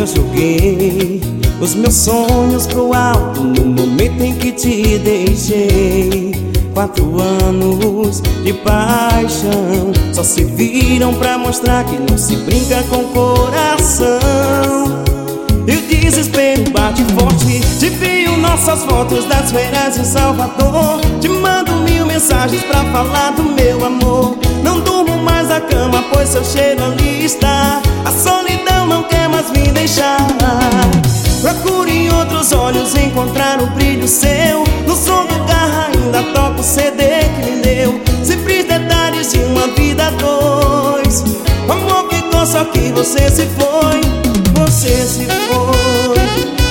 eu joguei os meus sonhos pro alto no momento em que te deixei. 4 anos de paixão só serviram pra mostrar que não se brinca com o coração. E o desespero bate forte. Te envio nossas fotos das feiras em Salvador. Te mando 1000 mensagens pra falar do meu amor. Não durmo mais na cama, pois seu cheiro ali está. A solidão não quer mais me deixar. Procure em outros olhos encontrar o brilho seu. No som do carro ainda toco o CD que me deu. Simples detalhes de uma vida a dois. O amor ficou, só que você se foi. Você se foi.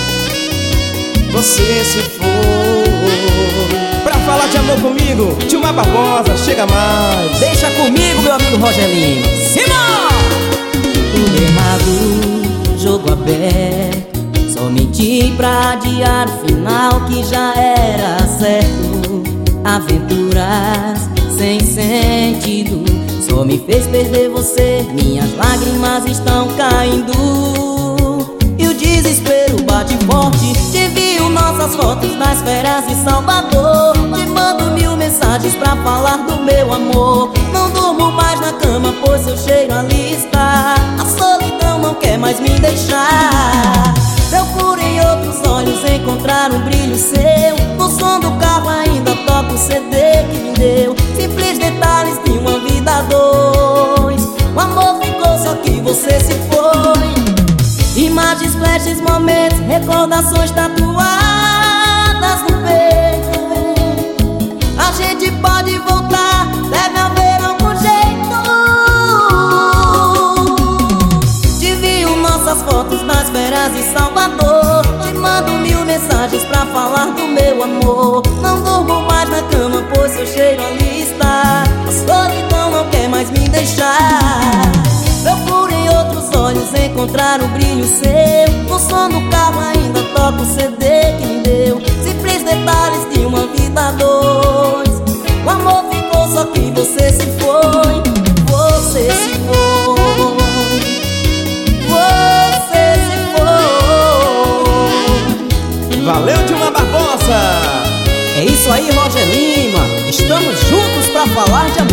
Você se foi. Pra falar de amor comigo, Dilma Barbosa, chega mais. Deixa comigo, meu amigo Roger Lima. Simão! Tudo errado, jogo aberto. Só menti pra adiar o final que já era certo. Aventuras sem sentido só me fez perder você. Minhas lágrimas estão caindo e o desespero bate forte. Te envio nossas fotos nas férias em Salvador. Te mando 1000 mensagens pra falar do meu amor. Não durmo mais na cama, pois seu cheiro ali está. A solidão não quer mais me deixar. Procure em outros olhos encontrar um brilho seu. No som do carro ainda toco o CD que me deu. Simples detalhes de uma vida a dois. O amor ficou, só que você se foi. Imagens, flashes, momentos, recordações tatuadas no peito. A gente pode voltar, deve haver algum jeito. Te envio nossas fotos nas férias em Salvador. Te mando 1000 mensagens pra falar do meu amor. Não durmo mais na cama, pois seu cheiro ali está. A solidão não quer mais me deixar. Procure em outros olhos encontrar o brilho seu. No som do carro ainda toco o CD que me deu. Simples detalhes de uma vida a dois. O amor ficou, só que você se foi. Você se foi. Você se foi. Valeu, Dilma Barbosa. É isso aí, Roger Lima. Estamos juntos pra falar de amor.